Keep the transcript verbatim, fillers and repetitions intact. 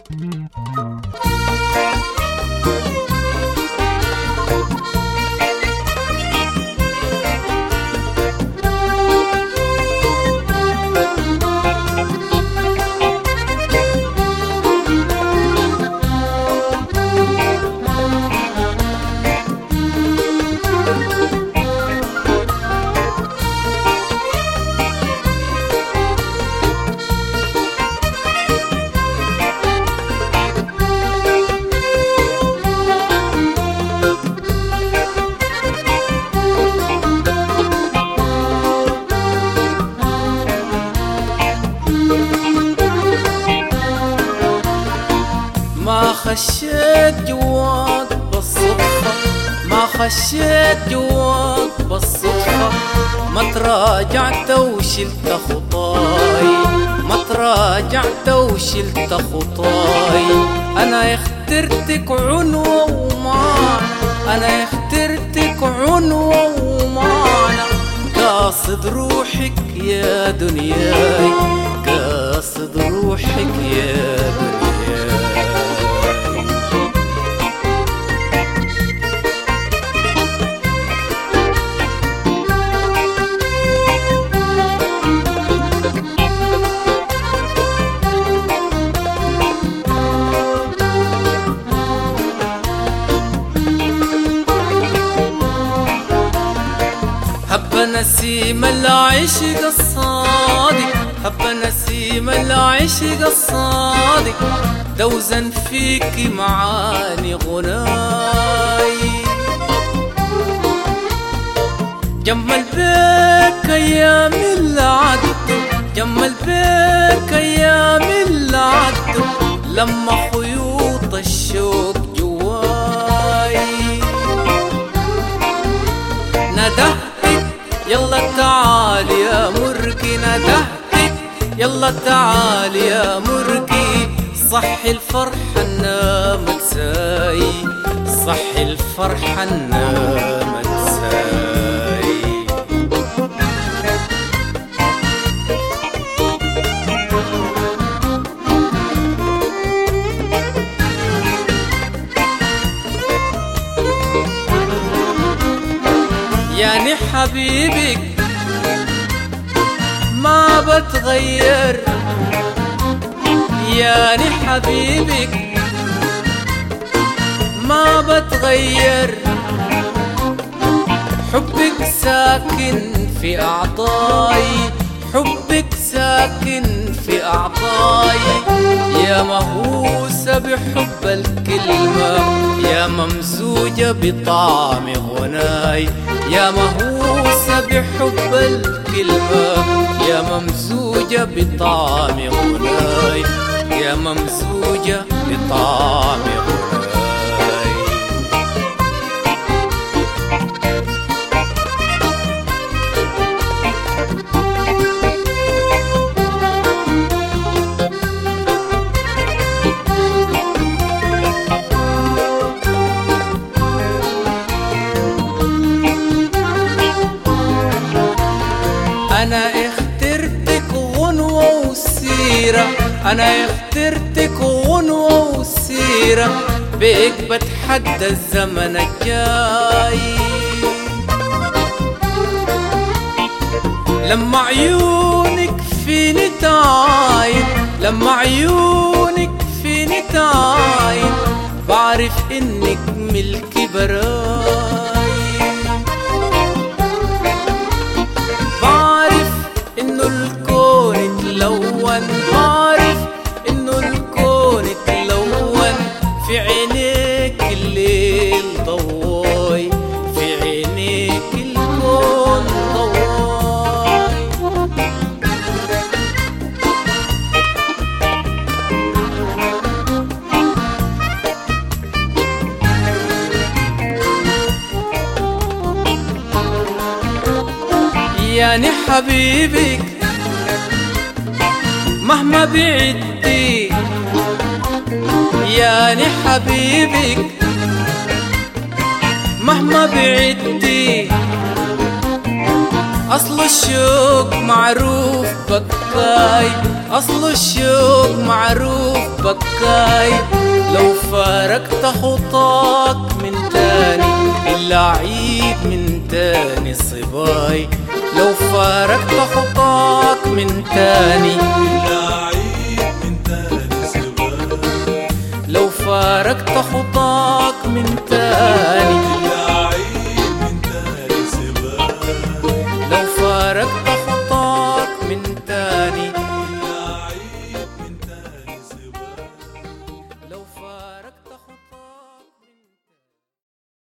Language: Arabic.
ما خشيت جواك بالصدفة، ما خشيت جواك بالصدفة، ما تراجعت وشلت خطاي، ما تراجعت وشلت خطاي. أنا اخترتك عنوة ومعنى، أنا اخترتك عنوة ومعنى، قاصد روحك يا دنياي، قاصد روحك يا دنياي. هب نسيم العشق الصادق، هب نسيم العشق الصادق، دوزا فيك معاني غناي. جمل بك ايام العد، جمل بك ايام العد، لما خيوط الشوق جواي. ندهتك يلا تعال يا مرقي، ندهتك يلا تعال يا مرقي، صحي الفرحة نامت ساي، صحي الفرحة نامت ساي. يعني حبيبك ما بتغير، يعني حبيبك ما بتغير، حبك ساكن في أعضاي، حبك ساكن في أعضاي. يا مهووسة بحب الكلمة، يا ممزوجة بطعم غناي، يا مهووسة بحب الكلمة، يا ممزوجة بطعم غناي، يا ممزوجة بطعم غناي. أنا اخترتك غنوة وسيرة، أنا اخترتك غنوة وسيرة، بيك بتحدى الزمن الجاي. لما عيونك فيني تعاين، لما عيونك فيني تعاين، بعرف إنك ملكي براي. بعرف إنه الكون اتلون، في عينيك الليل ضواي، في عينيك الكون ضواي. يعني حبيبك مهما بعدتي، يعني حبيبك مهما بعدتي، أصل الشوق معروف بكاي، أصل الشوق معروف بكاي لو فارقت خطاك من تاني إلا عيد من تاني صباي لو فارقت خطاك من تاني إلا عيد من تاني صباي لو فارقت خطاك